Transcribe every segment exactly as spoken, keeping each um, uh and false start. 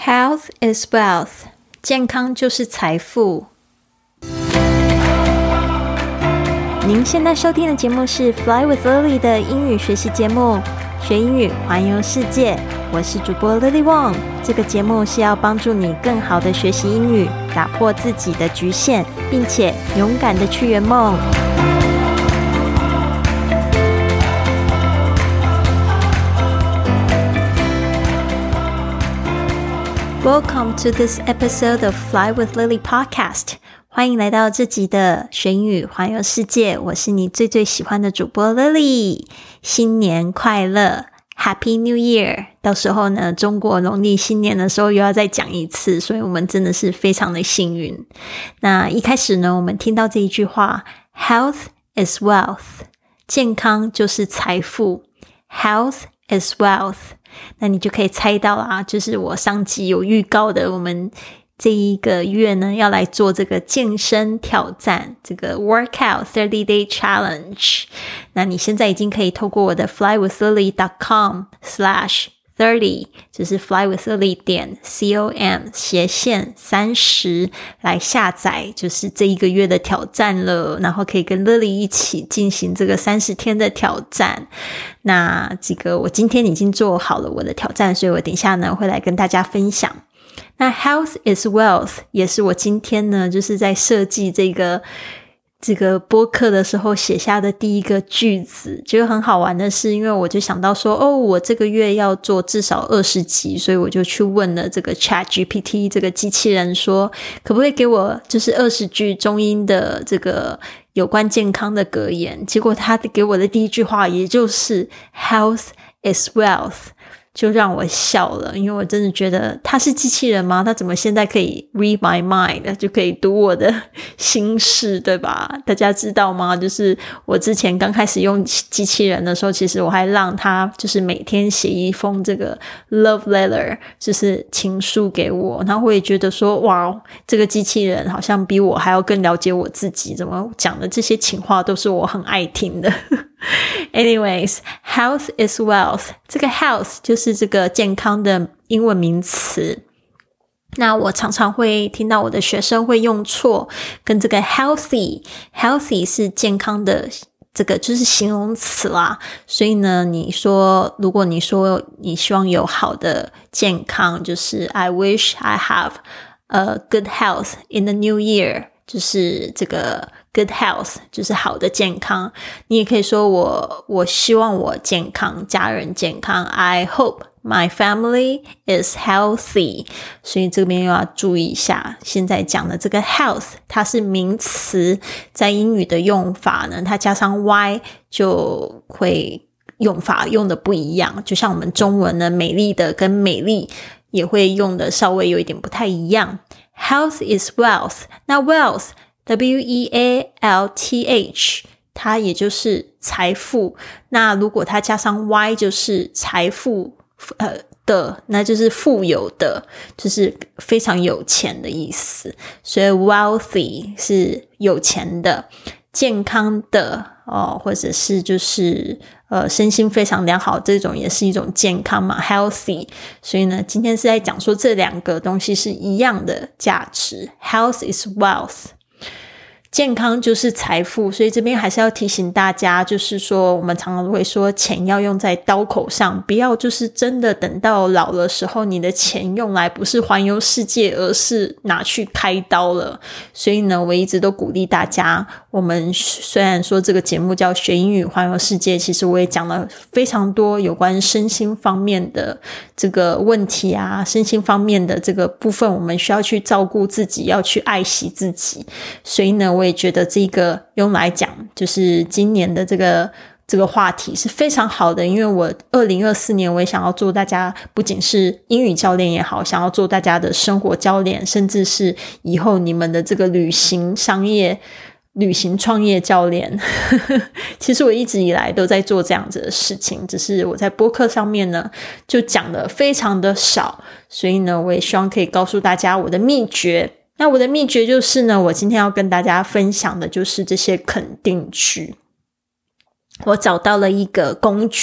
Health is wealth. 健康就是财富。您现在收听的节目是 Fly with Lily 的英语学习节目，学英语环游世界。我是主播 Lily Wong。这个节目是要帮助你更好的学习英语，打破自己的局限，并且勇敢的去圆梦。Welcome to this episode of Fly with Lily podcast. 欢迎来到这集的学英语环游世界，我是你最最喜欢的主播 Lily。新年快乐 Happy New Year。 到时候呢，中国农历新年的时候又要再讲一次，所以我们真的是非常的幸运。那一开始呢，我们听到这一句话 Health is wealth. 健康就是财富 Health is wealth。那你就可以猜到啦，就是我上集有预告的，我们这一个月呢要来做这个健身挑战，这个 workout thirty day challenge。 那你现在已经可以透过我的 flywithlily.com slash thirty 就是 flywithlily 点 com 斜线三十来下载，就是这一个月的挑战了，然后可以跟 Lily 一起进行这个三十天的挑战。那这个我今天已经做好了我的挑战，所以我等一下呢会来跟大家分享。那 health is wealth 也是我今天呢就是在设计这个这个播客的时候写下的第一个句子。觉得很好玩的是，因为我就想到说哦，我这个月要做至少二十集，所以我就去问了这个 ChatGPT 这个机器人说可不可以给我就是二十句中英的这个有关健康的格言。结果他给我的第一句话也就是 Health is wealth，就让我笑了，因为我真的觉得他是机器人吗？他怎么现在可以 read my mind， 就可以读我的心事，对吧？大家知道吗？就是我之前刚开始用机器人的时候，其实我还让他就是每天写一封这个 love letter， 就是情书给我，然后我也觉得说哇，这个机器人好像比我还要更了解我自己，怎么讲的这些情话都是我很爱听的。Anyways, health is wealth. 这个 health 就是这个健康的英文名词。那我常常会听到我的学生会用错，跟这个 healthy healthy 是健康的，这个就是形容词啦。所以呢，你说如果你说你希望有好的健康，就是 I wish I have a good health in the new year， 就是这个good health 就是好的健康。你也可以说我我希望我健康，家人健康 I hope my family is healthy。 所以这边又要注意一下，现在讲的这个 health 它是名词，在英语的用法呢，它加上 y 就会用法用的不一样。就像我们中文呢，美丽的跟美丽也会用的稍微有一点不太一样。 Health is wealth。 那 wealth W E A L T H 它也就是财富，那如果它加上 Y 就是财富呃的，那就是富有的，就是非常有钱的意思。所以 wealthy 是有钱的，健康的哦，或者是就是呃身心非常良好，这种也是一种健康嘛 healthy。 所以呢，今天是在讲说这两个东西是一样的价值。 Health is wealth，健康就是财富。所以这边还是要提醒大家，就是说我们常常会说钱要用在刀口上，不要就是真的等到老的时候，你的钱用来不是环游世界，而是拿去开刀了。所以呢，我一直都鼓励大家，我们虽然说这个节目叫学英语环游世界，其实我也讲了非常多有关身心方面的这个问题啊，身心方面的这个部分我们需要去照顾自己，要去爱惜自己。所以呢，我也觉得这个用来讲就是今年的这个这个话题是非常好的。因为我二零二四年我也想要做大家，不仅是英语教练也好，想要做大家的生活教练，甚至是以后你们的这个旅行商业旅行创业教练其实我一直以来都在做这样子的事情，只是我在播客上面呢就讲的非常的少。所以呢，我也希望可以告诉大家我的秘诀。那我的秘诀就是呢，我今天要跟大家分享的就是这些肯定句。我找到了一个工具，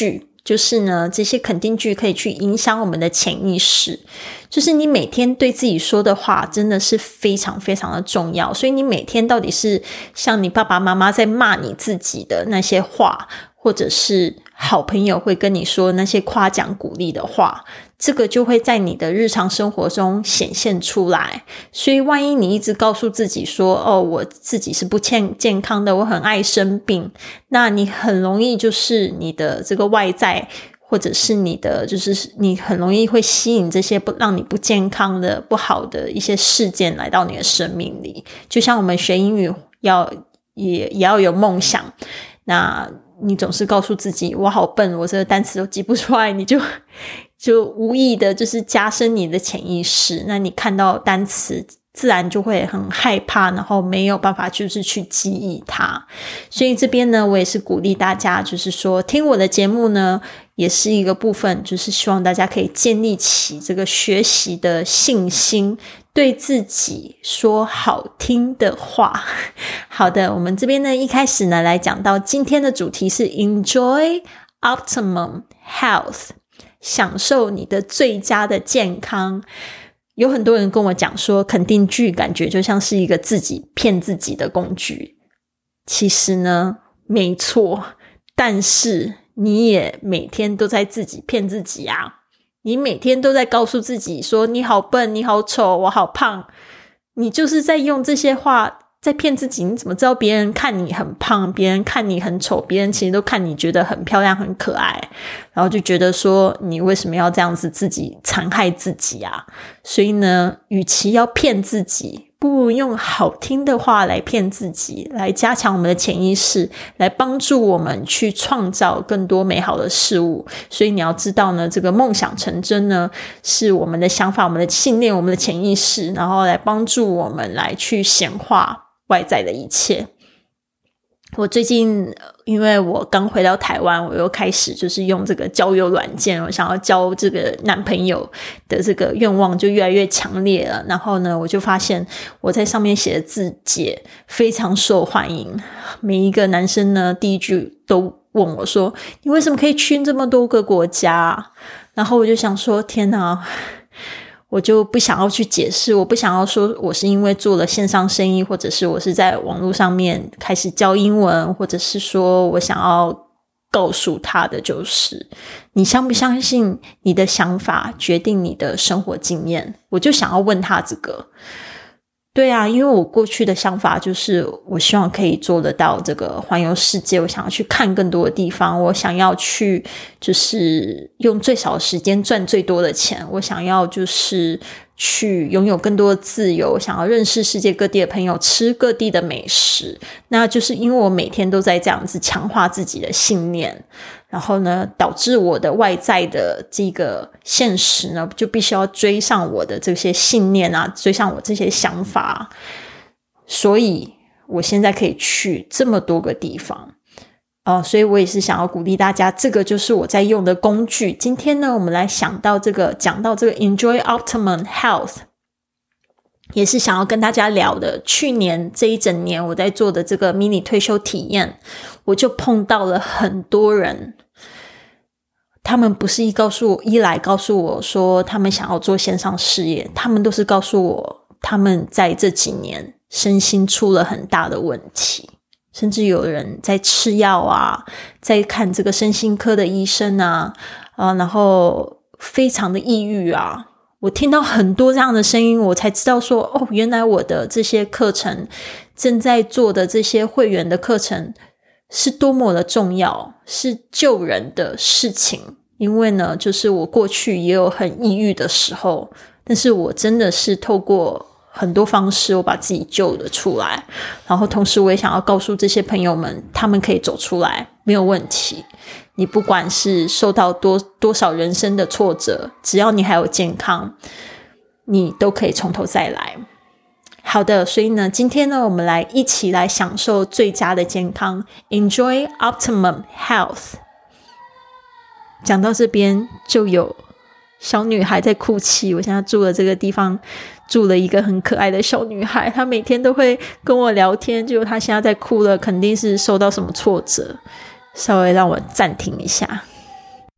就是呢，这些肯定句可以去影响我们的潜意识，就是你每天对自己说的话真的是非常非常的重要，所以你每天到底是像你爸爸妈妈在骂你自己的那些话，或者是好朋友会跟你说那些夸奖鼓励的话，这个就会在你的日常生活中显现出来。所以万一你一直告诉自己说，哦，我自己是不健健康的，我很爱生病，那你很容易就是你的这个外在，或者是你的就是你很容易会吸引这些不让你不健康的不好的一些事件来到你的生命里。就像我们学英语要也也要有梦想，那你总是告诉自己我好笨，我这个单词都记不出来，你就就无意的就是加深你的潜意识，那你看到单词自然就会很害怕，然后没有办法就是去记忆它。所以这边呢，我也是鼓励大家，就是说听我的节目呢也是一个部分，就是希望大家可以建立起这个学习的信心，对自己说好听的话。好的，我们这边呢一开始呢来讲到今天的主题是 Enjoy Optimum Health， 享受你的最佳的健康。有很多人跟我讲说肯定句感觉就像是一个自己骗自己的工具，其实呢没错，但是你也每天都在自己骗自己啊，你每天都在告诉自己说你好笨，你好丑，我好胖，你就是在用这些话在骗自己。你怎么知道别人看你很胖，别人看你很丑，别人其实都看你觉得很漂亮很可爱，然后就觉得说你为什么要这样子自己残害自己啊？所以呢，与其要骗自己，不如用好听的话来骗自己，来加强我们的潜意识，来帮助我们去创造更多美好的事物。所以你要知道呢，这个梦想成真呢，是我们的想法，我们的信念，我们的潜意识，然后来帮助我们来去显化外在的一切。我最近因为我刚回到台湾，我又开始就是用这个交友软件，我想要交这个男朋友的这个愿望就越来越强烈了。然后呢，我就发现我在上面写的字节非常受欢迎，每一个男生呢第一句都问我说你为什么可以去这么多个国家？然后我就想说天哪，我就不想要去解释，我不想要说我是因为做了线上生意，或者是我是在网络上面开始教英文，或者是说我想要告诉他的就是你相不相信你的想法决定你的生活经验。我就想要问他这个。对啊，因为我过去的想法就是我希望可以做得到这个环游世界，我想要去看更多的地方，我想要去就是用最少的时间赚最多的钱，我想要就是去拥有更多的自由，想要认识世界各地的朋友，吃各地的美食。那就是因为我每天都在这样子强化自己的信念，然后呢导致我的外在的这个现实呢就必须要追上我的这些信念啊，追上我这些想法，所以我现在可以去这么多个地方。呃，所以我也是想要鼓励大家，这个就是我在用的工具。今天呢我们来想到这个讲到这个 Enjoy Optimum Health， 也是想要跟大家聊的。去年这一整年我在做的这个迷你退休体验，我就碰到了很多人，他们不是一告诉我一来告诉我说他们想要做线上事业，他们都是告诉我他们在这几年身心出了很大的问题，甚至有人在吃药啊，在看这个身心科的医生啊，啊，然后非常的抑郁啊。我听到很多这样的声音，我才知道说哦，原来我的这些课程正在做的这些会员的课程是多么的重要，是救人的事情。因为呢就是我过去也有很抑郁的时候，但是我真的是透过很多方式我把自己救了出来，然后同时我也想要告诉这些朋友们，他们可以走出来，没有问题。你不管是受到多多少人生的挫折，只要你还有健康，你都可以从头再来。好的，所以呢今天呢我们来一起来享受最佳的健康， Enjoy Optimum Health。 讲到这边就有小女孩在哭泣，我现在住的这个地方住了一个很可爱的小女孩，她每天都会跟我聊天，结果她现在在哭了，肯定是受到什么挫折。稍微让我暂停一下。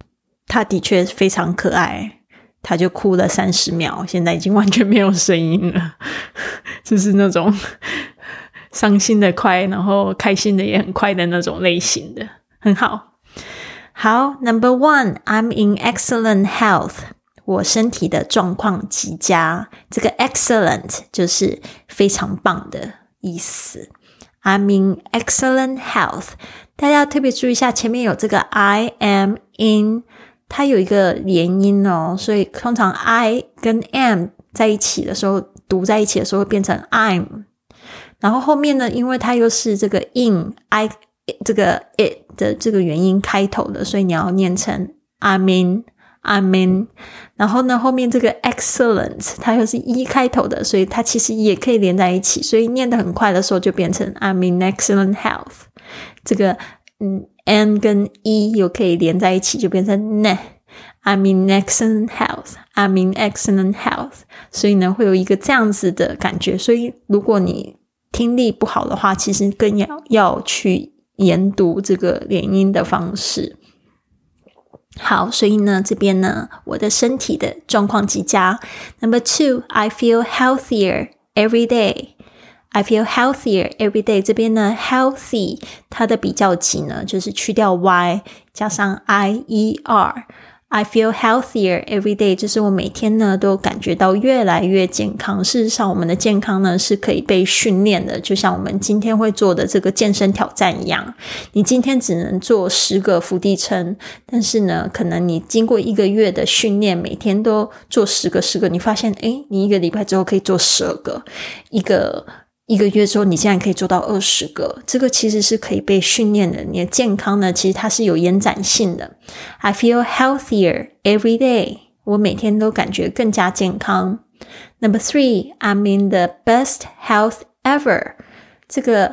他的确非常可爱，他就哭了三十秒，现在已经完全没有声音了，就是那种伤心的快，然后开心的也很快的那种类型的，很好。好 Number one, I'm in excellent health. 我身体的状况极佳，这个 excellent 就是非常棒的意思。I'm in excellent health. 大家特别注意一下，前面有这个 I am in， 它有一个连音哦，所以通常 I 跟 am 在一起的时候，读在一起的时候会变成 I'm。然后后面呢，因为它又是这个 in I 这个 it 的这个元音开头的，所以你要念成 I'm in I'm in。 然后呢，后面这个 excellent 它又是 e 开头的，所以它其实也可以连在一起，所以念得很快的时候就变成 I'm in excellent health。 这个嗯 n 跟 e 又可以连在一起，就变成 ne I'm in excellent health I'm in excellent health。 所以呢会有一个这样子的感觉，所以如果你听力不好的话，其实更要要去研读这个连音的方式。好，所以呢这边呢我的身体的状况极佳。 Number two, I feel healthier every day. I feel healthier every day. 这边呢 healthy 它的比较级呢就是去掉 y 加上 I E R。I feel healthier every day 就是我每天呢都感觉到越来越健康。事实上我们的健康呢是可以被训练的，就像我们今天会做的这个健身挑战一样，你今天只能做十个伏地撑，但是呢可能你经过一个月的训练，每天都做十个十个，你发现诶你一个礼拜之后可以做十二个，一个一个月之后你现在可以做到二十个，这个其实是可以被训练的。你的健康呢其实它是有延展性的。 I feel healthier every day. 我每天都感觉更加健康。 Number three, I'm in the best health ever. 这个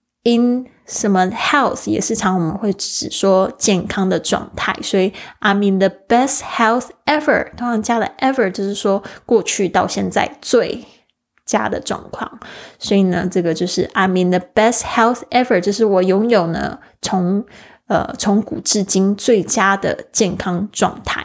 in 什么 health 也是常我们会只说健康的状态，所以 I'm in the best health ever 通常加了 ever 就是说过去到现在最佳的状况，所以呢这个就是 I'm in the best health ever 就是我拥有呢从呃从古至今最佳的健康状态。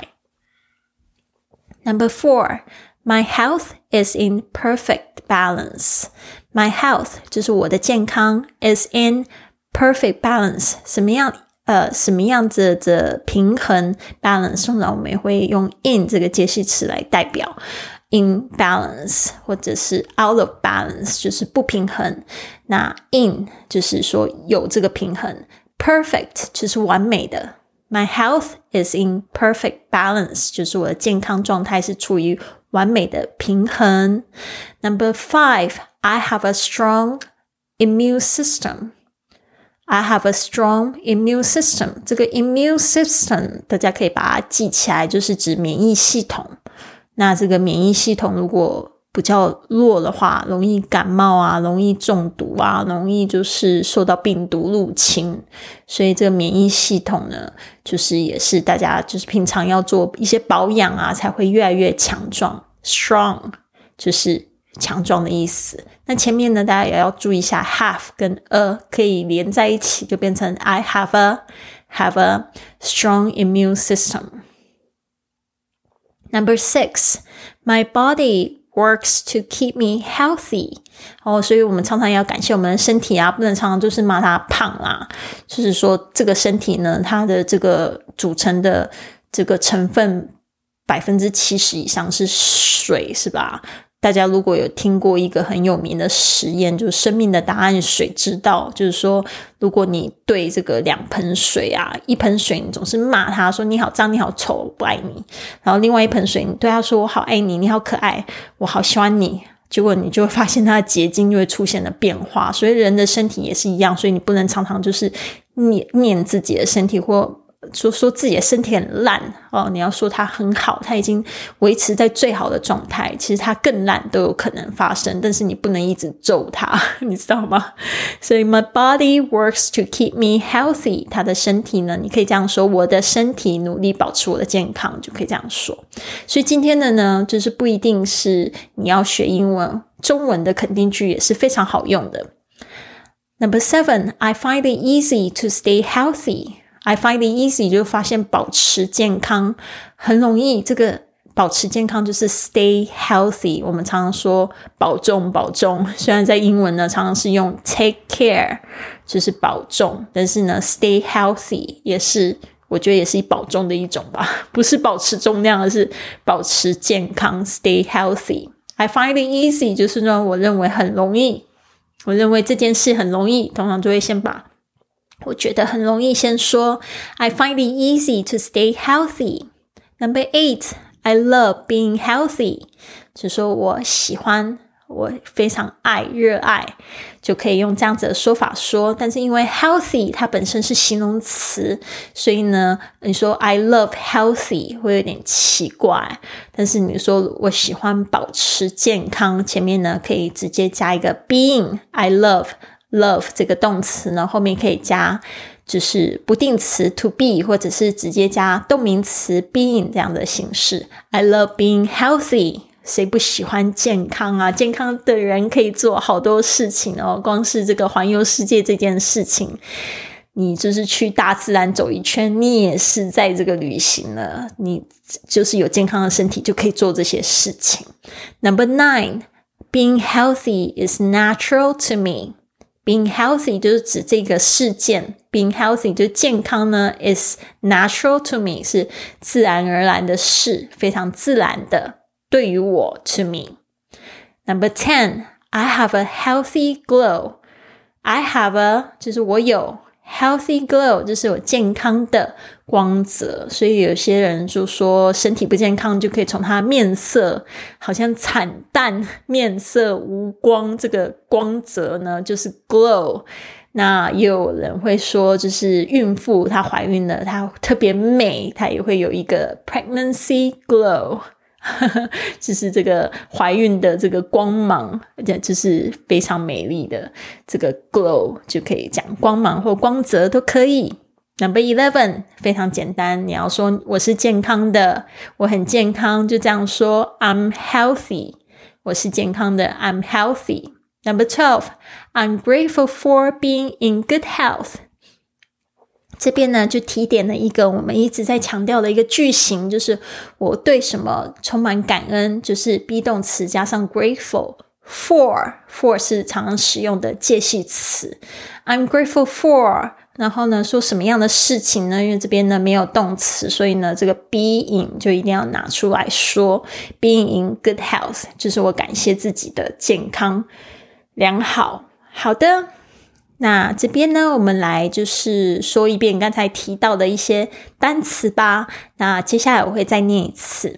Number four, my health is in perfect balance. My health 就是我的健康 is in perfect balance 什么样呃，什么样子的平衡 balance 通常我们也会用 in 这个介系词来代表in balance 或者是 out of balance 就是不平衡，那 in 就是说有这个平衡， perfect 就是完美的。 My health is in perfect balance 就是我的健康状态是处于完美的平衡。 Number five, I have a strong immune system. I have a strong immune system. 这个 immune system 大家可以把它记起来，就是指免疫系统。那这个免疫系统如果比较弱的话，容易感冒啊，容易中毒啊，容易就是受到病毒入侵，所以这个免疫系统呢就是也是大家就是平常要做一些保养啊才会越来越强壮。 Strong 就是强壮的意思。那前面呢大家也要注意一下 have 跟 a 可以连在一起，就变成 I have a have a strong immune system. Number six, my body works to keep me healthy. 哦，所以我们常常要感谢我们的身体啊，不能常常就是骂它胖啊，就是说这个身体呢它的这个组成的这个成分百分之七十以上是水，是吧？大家如果有听过一个很有名的实验，就是生命的答案水知道，就是说如果你对这个两盆水啊，一盆水你总是骂他说你好脏你好丑我不爱你，然后另外一盆水你对他说我好爱你你好可爱我好喜欢你，结果你就会发现它的结晶就会出现了变化。所以人的身体也是一样，所以你不能常常就是念念自己的身体或说说自己的身体很烂哦，你要说它很好，它已经维持在最好的状态，其实它更烂都有可能发生，但是你不能一直咒它，你知道吗？所以 my body works to keep me healthy. 它的身体呢，你可以这样说，我的身体努力保持我的健康，就可以这样说。所以今天的呢，就是不一定是你要学英文，中文的肯定句也是非常好用的。Number seven, I find it easy to stay healthy. I find it easy 就发现保持健康很容易，这个保持健康就是 stay healthy， 我们常常说保重保重，虽然在英文呢常常是用 take care 就是保重，但是呢 stay healthy 也是我觉得也是保重的一种吧，不是保持重量，而是保持健康 stay healthy。 I find it easy 就是呢我认为很容易，我认为这件事很容易，通常就会先把我觉得很容易先说 I find it easy to stay healthy。 Number eight, I love being healthy 就说我喜欢，我非常爱热爱，就可以用这样子的说法说。但是因为 healthy 它本身是形容词，所以呢你说 I love healthy 会有点奇怪，但是你说我喜欢保持健康，前面呢可以直接加一个 being I love love 这个动词呢后面可以加就是不定词 to be 或者是直接加动名词 being 这样的形式。 I love being healthy， 谁不喜欢健康啊？健康的人可以做好多事情哦，光是这个环游世界这件事情，你就是去大自然走一圈，你也是在这个旅行了，你就是有健康的身体就可以做这些事情。 Number nine, being healthy is natural to me。Being healthy 就是指这个事件， Being healthy 就是健康呢 is natural to me 是自然而然的事，非常自然的对于我 to me。 Number ten, I have a healthy glow。 I have a 就是我有healthy glow 就是有健康的光泽，所以有些人就说身体不健康就可以从他面色好像惨淡，面色无光，这个光泽呢就是 glow。 那也有人会说就是孕妇她怀孕了她特别美，她也会有一个 pregnancy glow 就是这个怀孕的这个光芒，就是非常美丽的这个 glow 就可以讲光芒或光泽都可以。 Number eleven 非常简单，你要说我是健康的，我很健康，就这样说 I'm healthy， 我是健康的 I'm healthy。 Number twelve, I'm grateful for being in good health。这边呢就提点了一个我们一直在强调的一个句型，就是我对什么充满感恩，就是 be 动词加上 grateful for for 是常常使用的介系词。 I'm grateful for 然后呢说什么样的事情呢，因为这边呢没有动词，所以呢这个 being 就一定要拿出来说 being in good health 就是我感谢自己的健康良好。好的，那这边呢我们来就是说一遍刚才提到的一些单词吧，那接下来我会再念一次。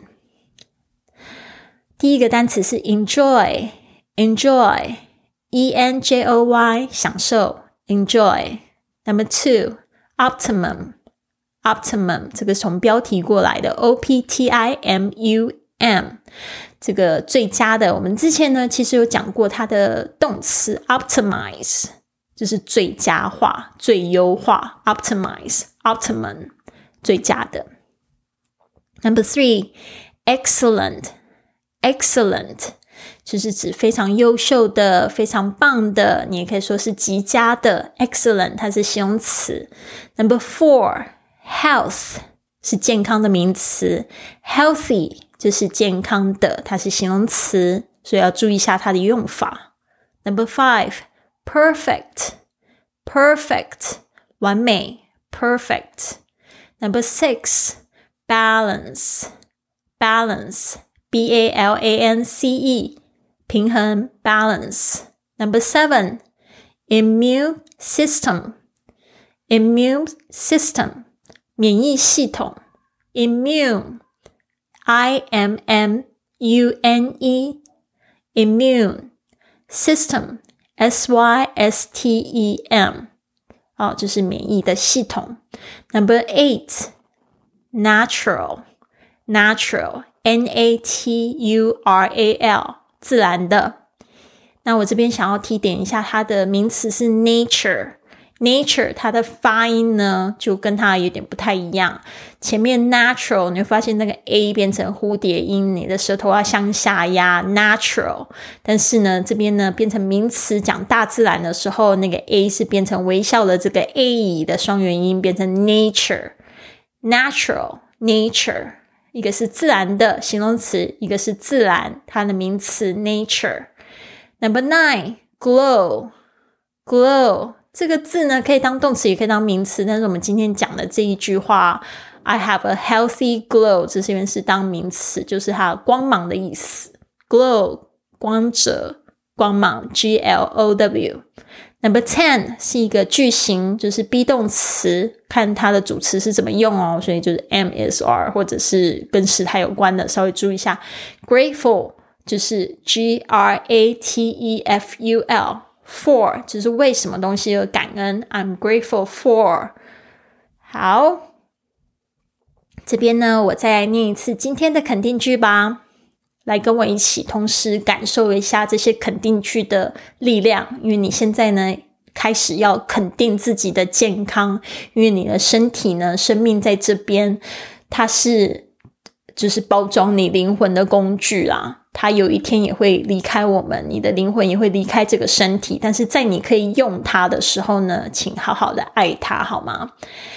第一个单词是 enjoy enjoy E N J O Y 享受 enjoy。 Number two, optimum optimum 这个从标题过来的 O P T I M U M 这个最佳的，我们之前呢其实有讲过它的动词 optimize就是最佳化最优化 optimize optimum 最佳的。 Number three, excellent excellent 就是指非常优秀的非常棒的，你也可以说是极佳的 excellent 它是形容词。 Number four, health 是健康的名词， healthy 就是健康的，它是形容词，所以要注意一下它的用法。 Number five, perfect perfect 完美 perfect。 Number six, balance balance B A L A N C E 平衡 balance。 Number seven, immune system immune system 免疫系统 immune I M M U N E immune system S Y S T E M 哦，就是免疫的系统。 Number eight, natural natural N A T U R A L 自然的。那我这边想要提点一下它的名词是 nature nature 它的发音呢就跟它有点不太一样，前面 natural 你会发现那个 A 变成蝴蝶音，你的舌头要向下压 natural， 但是呢这边呢变成名词讲大自然的时候，那个 A 是变成微笑的这个 A 的双元音，变成 nature natural nature， 一个是自然的形容词，一个是自然它的名词 nature。 Number nine glow glow 这个字呢可以当动词也可以当名词，但是我们今天讲的这一句话 I have a healthy glow 这边是当名词，就是它光芒的意思， glow 光泽光芒 G L O W。 Number ten 是一个句型，就是 be 动词，看它的主词是怎么用哦，所以就是 am is are 或者是跟时态有关的稍微注意一下。 Grateful 就是 G R A T E F U L， for 就是为什么东西而感恩， I'm grateful for。 好，这边呢我再来念一次今天的肯定句吧，来跟我一起同时感受一下这些肯定句的力量，因为你现在呢开始要肯定自己的健康，因为你的身体呢生命在这边，它是就是包装你灵魂的工具啦，它有一天也会离开我们，你的灵魂也会离开这个身体，但是在你可以用它的时候呢，请好好的爱它好吗？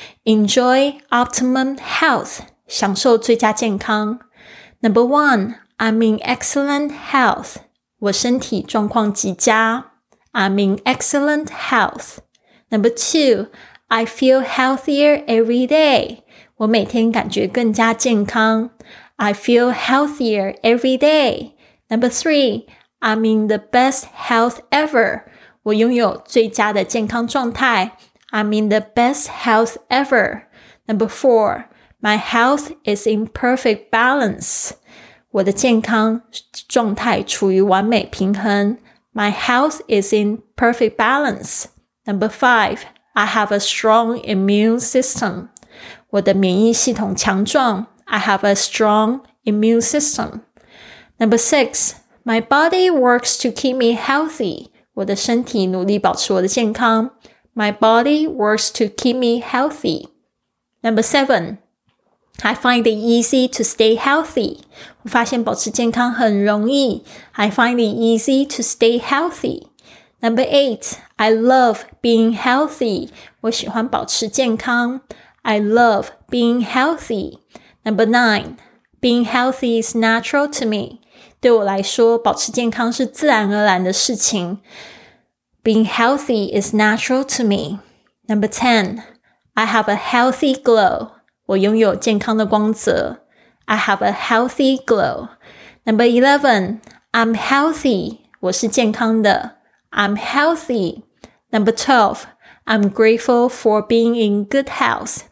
Enjoy optimum health 享受最佳健康。 Number one I'm in excellent health 我身体状况极佳， I'm in excellent health。 Number two I feel healthier every day 我每天感觉更加健康， I feel healthier every day。 Number three I'm in the best health ever 我拥有最佳的健康状态， I'm in the best health ever。 Number four My health is in perfect balance我的健康状态处于完美平衡， My health is in perfect balance。 Number five I have a strong immune system我的免疫系统强壮， I have a strong immune system。 Number six My body works to keep me healthy我的身体努力保持我的健康， My body works to keep me healthy。 Number seven I find it easy to stay healthy 我发现保持健康很容易， I find it easy to stay healthy。 Number eight I love being healthy 我喜欢保持健康， I love being healthy。 Number nine Being healthy is natural to me 对我来说保持健康是自然而然的事情， Being healthy is natural to me。 Number ten I have a healthy glow我拥有健康的光泽， I have a healthy glow。 Number eleven I'm healthy 我是健康的， I'm healthy。 Number twelve I'm grateful for being in good health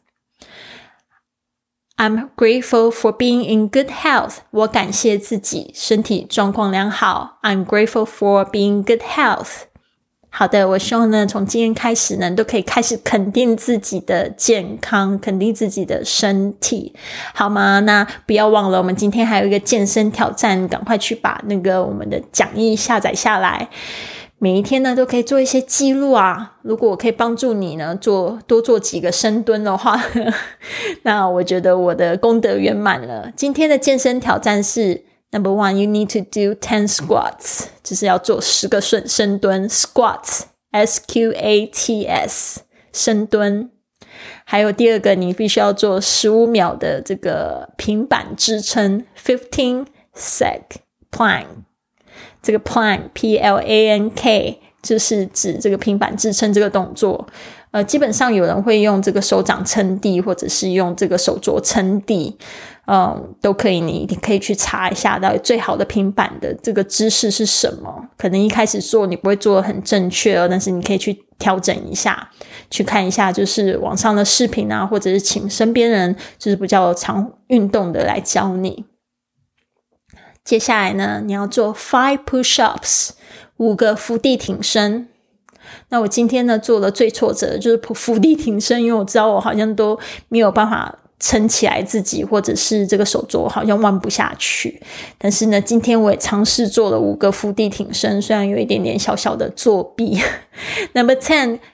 I'm grateful for being in good health 我感谢自己身体状况良好， I'm grateful for being good health。好的，我希望呢从今天开始呢都可以开始肯定自己的健康，肯定自己的身体好吗？那不要忘了我们今天还有一个健身挑战，赶快去把那个我们的讲义下载下来，每一天呢都可以做一些记录啊。如果我可以帮助你呢做多做几个深蹲的话那我觉得我的功德圆满了。今天的健身挑战是Number one, you need to do ten squats 就是要做十个深蹲 squats S Q A T S 深蹲。还有第二个你必须要做十五秒的这个平板支撑 fifteen sec plank 这个 plank P L A N K 就是指这个平板支撑这个动作。呃，基本上有人会用这个手掌撑地或者是用这个手肘撑地，嗯，都可以，你你可以去查一下到底最好的平板的这个姿势是什么。可能一开始做你不会做得很正确哦，但是你可以去调整一下，去看一下就是网上的视频啊，或者是请身边人就是比较常运动的来教你。接下来呢，你要做 five push-ups 五个伏地挺身。那我今天呢做了最挫折的就是伏地挺身，因为我知道我好像都没有办法撑起来自己，或者是这个手肘好像弯不下去。但是呢今天我也尝试做了五个伏地挺身，虽然有一点点小小的作弊。Number ten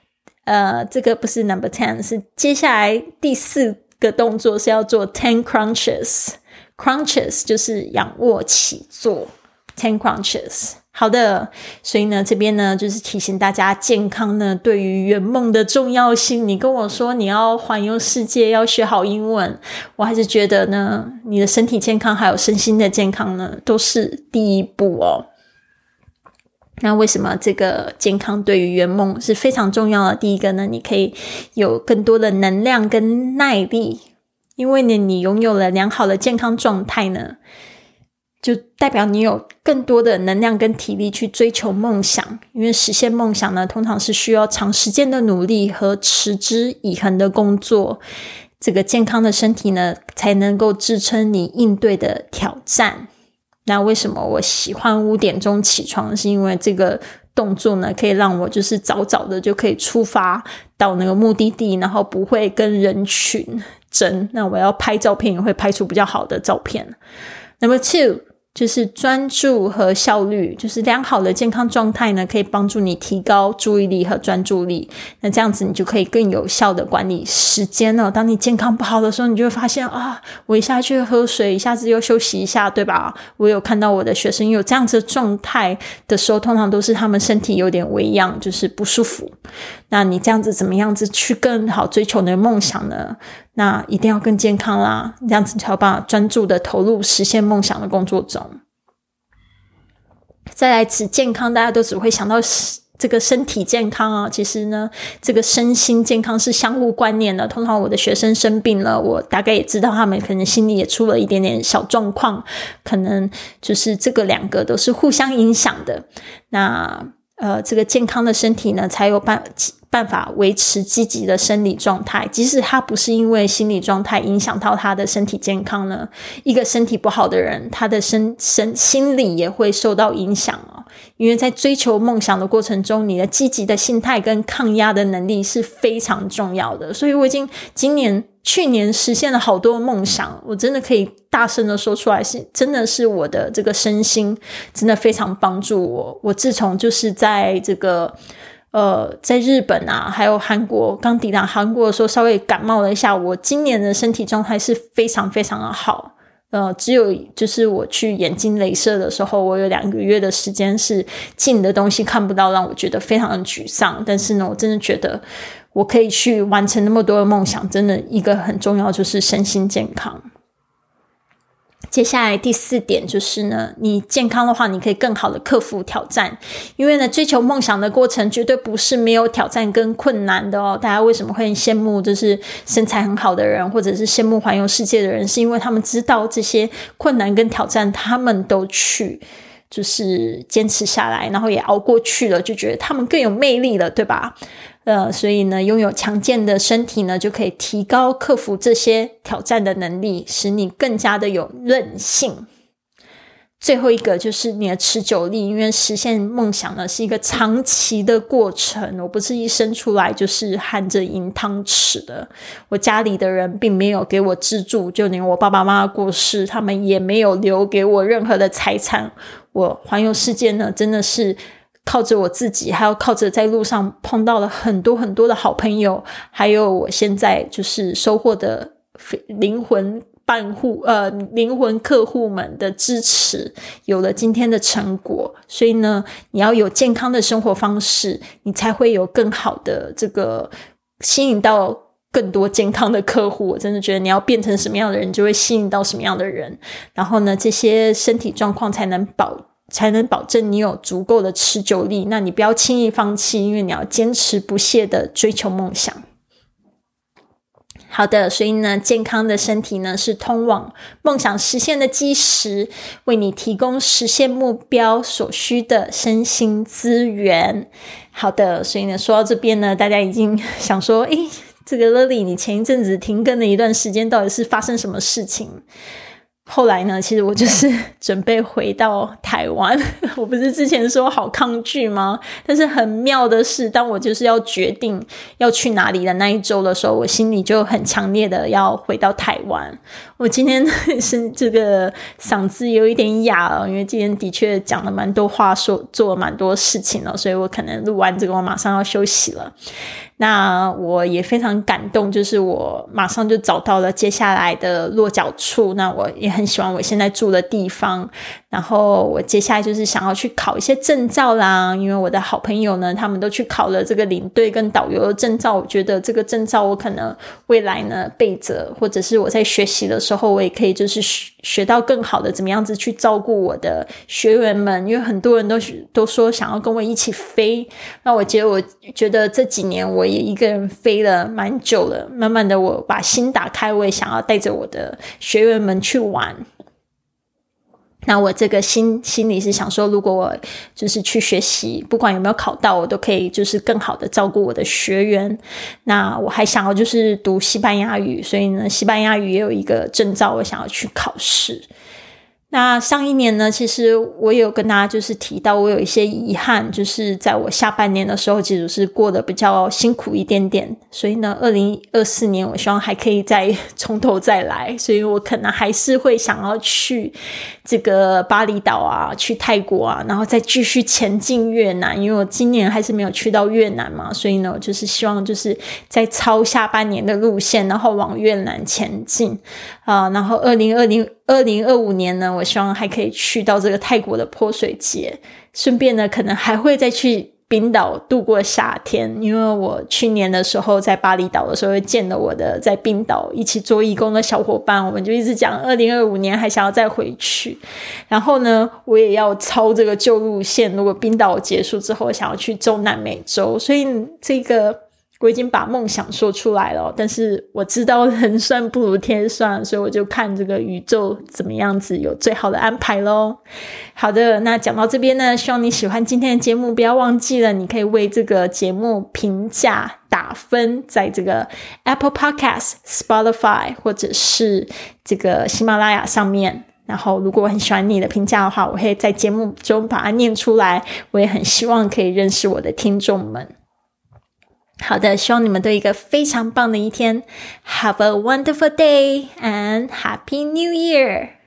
呃，这个不是 number ten， 是接下来第四个动作是要做 ten crunches， crunches 就是仰卧起坐 ten crunches。好的，所以呢这边呢就是提醒大家，健康呢对于圆梦的重要性。你跟我说你要环游世界，要学好英文，我还是觉得呢你的身体健康还有身心的健康呢都是第一步哦。那为什么这个健康对于圆梦是非常重要的？第一个呢，你可以有更多的能量跟耐力，因为呢你拥有了良好的健康状态呢，就代表你有更多的能量跟体力去追求梦想。因为实现梦想呢，通常是需要长时间的努力和持之以恒的工作。这个健康的身体呢，才能够支撑你应对的挑战。那为什么我喜欢五点钟起床？是因为这个动作呢，可以让我就是早早的就可以出发到那个目的地，然后不会跟人群争。那我要拍照片也会拍出比较好的照片。Number two，就是专注和效率，就是良好的健康状态呢，可以帮助你提高注意力和专注力。那这样子你就可以更有效的管理时间了。当你健康不好的时候，你就会发现啊，我一下去喝水，一下子又休息一下，对吧？我有看到我的学生有这样子的状态的时候，通常都是他们身体有点微恙，就是不舒服。那你这样子怎么样子去更好追求你的梦想呢？那一定要更健康啦，这样子才有办法专注的投入实现梦想的工作中。再来指健康，大家都只会想到这个身体健康啊，其实呢这个身心健康是相互关联的。通常我的学生生病了，我大概也知道他们可能心里也出了一点点小状况，可能就是这个两个都是互相影响的。那呃，这个健康的身体呢，才有办办法维持积极的生理状态。即使他不是因为心理状态影响到他的身体健康呢，一个身体不好的人，他的身身心理也会受到影响哦。因为在追求梦想的过程中，你的积极的心态跟抗压的能力是非常重要的。所以我已经今年去年实现了好多梦想，我真的可以大声的说出来，是真的是我的这个身心真的非常帮助我。我自从就是在这个呃在日本啊还有韩国刚抵达韩国的时候稍微感冒了一下，我今年的身体状态是非常非常的好。呃，只有就是我去眼睛雷射的时候，我有两个月的时间是近的东西看不到，让我觉得非常的沮丧。但是呢，我真的觉得我可以去完成那么多的梦想，真的一个很重要就是身心健康。接下来第四点就是呢，你健康的话，你可以更好的克服挑战。因为呢，追求梦想的过程绝对不是没有挑战跟困难的哦。大家为什么会很羡慕就是身材很好的人，或者是羡慕环游世界的人，是因为他们知道这些困难跟挑战他们都去就是坚持下来，然后也熬过去了，就觉得他们更有魅力了，对吧？呃，所以呢，拥有强健的身体呢，就可以提高克服这些挑战的能力，使你更加的有韧性。最后一个就是你的持久力，因为实现梦想呢是一个长期的过程，我不是一生出来就是含着银汤匙的。我家里的人并没有给我资助，就连我爸爸妈妈过世，他们也没有留给我任何的财产。我环游世界呢，真的是靠着我自己，还有靠着在路上碰到了很多很多的好朋友，还有我现在就是收获的灵魂伴户呃灵魂客户们的支持，有了今天的成果。所以呢，你要有健康的生活方式，你才会有更好的这个吸引到更多健康的客户。我真的觉得你要变成什么样的人，就会吸引到什么样的人。然后呢，这些身体状况才能保才能保证你有足够的持久力。那你不要轻易放弃，因为你要坚持不懈的追求梦想。好的，所以呢，健康的身体呢是通往梦想实现的基石，为你提供实现目标所需的身心资源。好的，所以呢，说到这边呢，大家已经想说，诶，这个 Lily 你前一阵子停更的一段时间到底是发生什么事情？后来呢，其实我就是准备回到台湾。我不是之前说好抗拒吗？但是很妙的是，当我就是要决定要去哪里的那一周的时候，我心里就很强烈的要回到台湾。我今天是这个嗓子有一点哑了，因为今天的确讲了蛮多话，说做了蛮多事情了，所以我可能录完这个我马上要休息了。 那我也非常感动，就是我马上就找到了接下来的落脚处，那我也很喜欢我现在住的地方，然后我接下来就是想要去考一些证照啦，因为我的好朋友呢他们都去考了这个领队跟导游的证照，我觉得这个证照我可能未来呢备着，或者是我在学习的时候我也可以就是学到更好的怎么样子去照顾我的学员们，因为很多人都都说想要跟我一起飞，那我觉得我觉得这几年我也一个人飞了蛮久了，慢慢的我把心打开，我也想要带着我的学员们去玩。那我这个心心里是想说，如果我就是去学习，不管有没有考到，我都可以就是更好的照顾我的学员。那我还想要就是读西班牙语，所以呢西班牙语也有一个证照我想要去考试。那上一年呢，其实我也有跟大家就是提到我有一些遗憾，就是在我下半年的时候其实是过得比较辛苦一点点，所以呢二零二四年我希望还可以再从头再来，所以我可能还是会想要去这个巴厘岛啊，去泰国啊，然后再继续前进越南，因为我今年还是没有去到越南嘛，所以呢我就是希望就是再抄下半年的路线，然后往越南前进啊、呃，然后二零二零二零二五年呢，我希望还可以去到这个泰国的泼水节，顺便呢可能还会再去冰岛度过夏天，因为我去年的时候在巴厘岛的时候见了我的在冰岛一起做义工的小伙伴，我们就一直讲二零二五年还想要再回去，然后呢我也要抄这个旧路线，如果冰岛结束之后想要去中南美洲，所以这个我已经把梦想说出来了，但是我知道人算不如天算，所以我就看这个宇宙怎么样子有最好的安排咯。好的，那讲到这边呢，希望你喜欢今天的节目，不要忘记了你可以为这个节目评价打分，在这个 Apple Podcast、Spotify 或者是这个喜马拉雅上面，然后如果我很喜欢你的评价的话，我会在节目中把它念出来，我也很希望可以认识我的听众们。好的，希望你们都有一个非常棒的一天。Have a wonderful day and Happy New Year!